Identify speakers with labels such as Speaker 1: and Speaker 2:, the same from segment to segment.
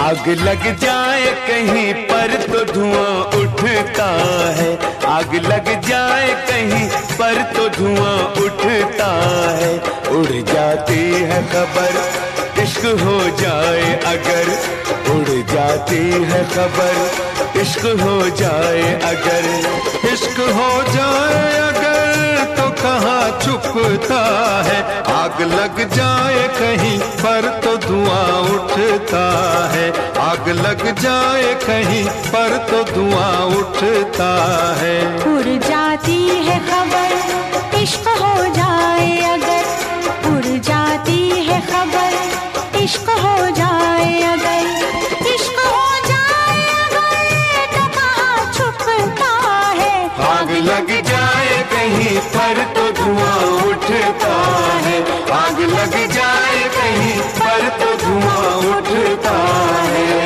Speaker 1: आग लग जाए कहीं पर तो धुआं उठता है, आग लग जाए कहीं पर तो धुआं उठता है। उड़ जाती है खबर इश्क हो जाए अगर, उड़ जाती है खबर इश्क हो जाए अगर।
Speaker 2: इश्क हो जाए अगर तो कहाँ छुपता है, आग लग जाए कहीं पर तो धुआं उठता है, आग लग जाए कहीं पर तो धुआं उठता है।
Speaker 3: उड़ जाती है खबर इश्क हो जाए अगर, उड़ जाती है खबर इश्क हो जाए अगर, इश्क हो जाए अगर तो कहाँ छुपता है।
Speaker 1: आग लग जाए कहीं पर तो धुआं उठता है, आग लग जाए कहीं पर तो धुआं उठता है।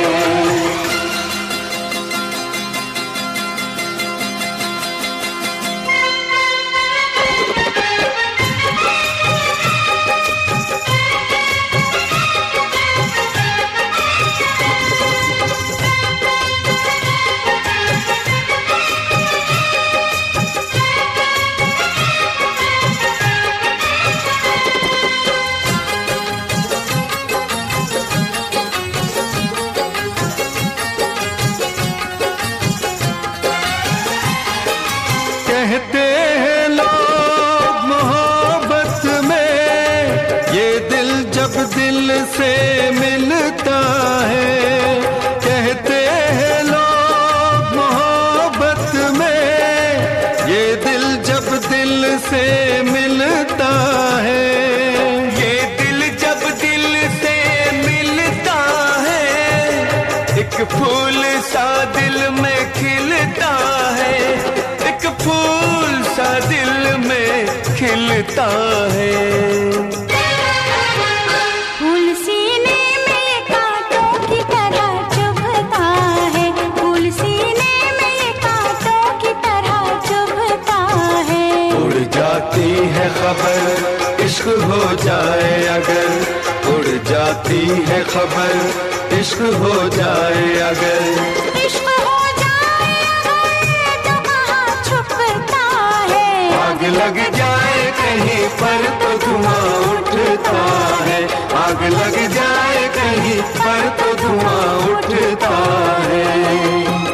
Speaker 2: कहते हैं लोग मोहब्बत में ये दिल जब दिल से मिलता है, कहते हैं लोग मोहब्बत में ये दिल जब दिल से मिलता है,
Speaker 1: ये दिल जब दिल से मिलता है, एक फूल सा दिल में खिलता है, एक फूल सा दिल में खिलता है।
Speaker 3: फूल सीने में कांटों की तरह चुभता है, फूल सीने में कांटों की तरह चुभता है।
Speaker 1: उड़ जाती है खबर इश्क हो जाए अगर, उड़ जाती है खबर इश्क हो जाए अगर।
Speaker 3: इश्क हो जाए अगर तो कहाँ छुपता है।
Speaker 1: आग लग जाए कहीं पर तो धुआं उठता है, आग लग जाए कहीं पर तो धुआं उठता है।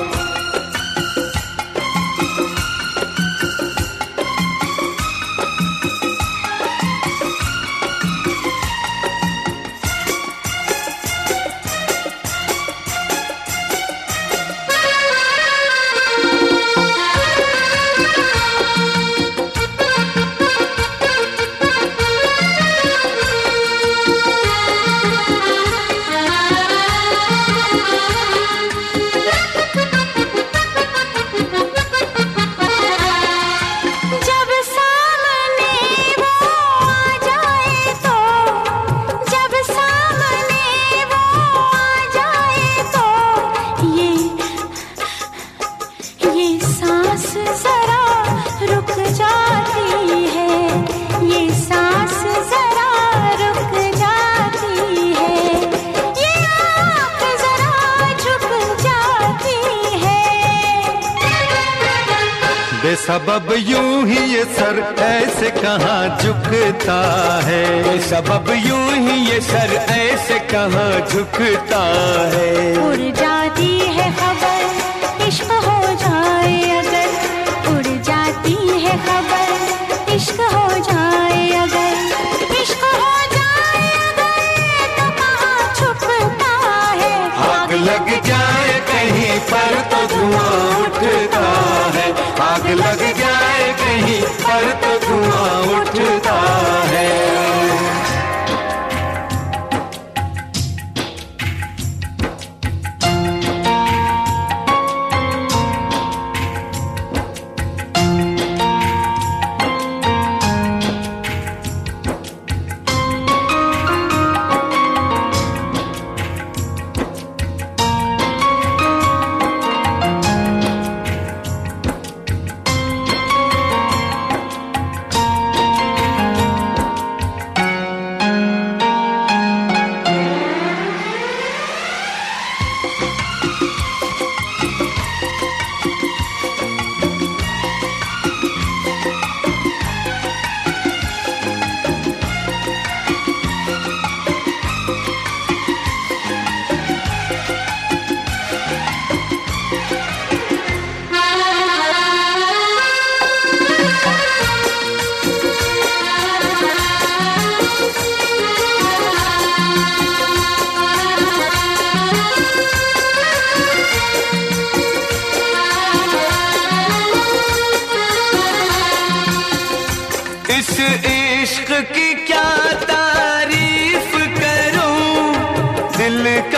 Speaker 2: बेसबब यूं ही ये सर ऐसे कहाँ झुकता है,
Speaker 1: बेसबब यूं ही ये सर ऐसे कहाँ झुकता है।
Speaker 3: उड़ जाती है खबर इश्क हो जाए अगर, उड़ जाती है खबर इश्क हो जाए अगर, इश्क हो जाए अगर तो कहाँ छुपता है।
Speaker 1: आग लग जाए कहीं पर तो धुआं उठता है, आग लग जाए कहीं पर तो धुआं उठता है।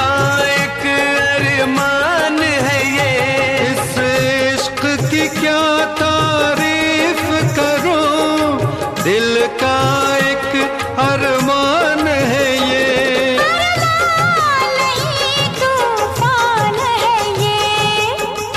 Speaker 1: का एक अरमान है ये।
Speaker 2: इस इश्क की क्या तारीफ करूं, दिल का एक अरमान है ये।
Speaker 3: अरमान नहीं तूफान है ये,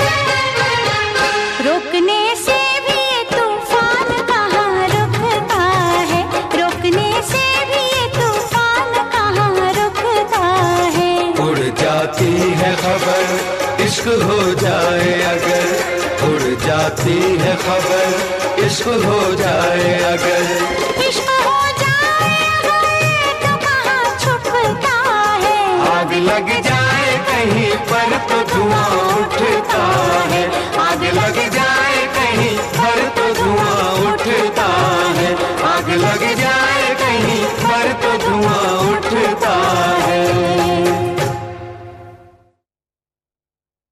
Speaker 3: रोकने से भी ये तूफान कहाँ रुकता है, रोकने से भी ये तूफान कहाँ रुकता है।
Speaker 1: उड़ जाती है खबर इश्क हो जाए अगर, उड़ जाती है खबर इश्क हो जाए अगर।
Speaker 3: इश्क हो जाए अगर तो कहाँ छुपता है,
Speaker 1: आग लग जाए कहीं पर तो धुआं उठता है, आग लग जाए कहीं पर तो धुआं उठता है, आग लग जाए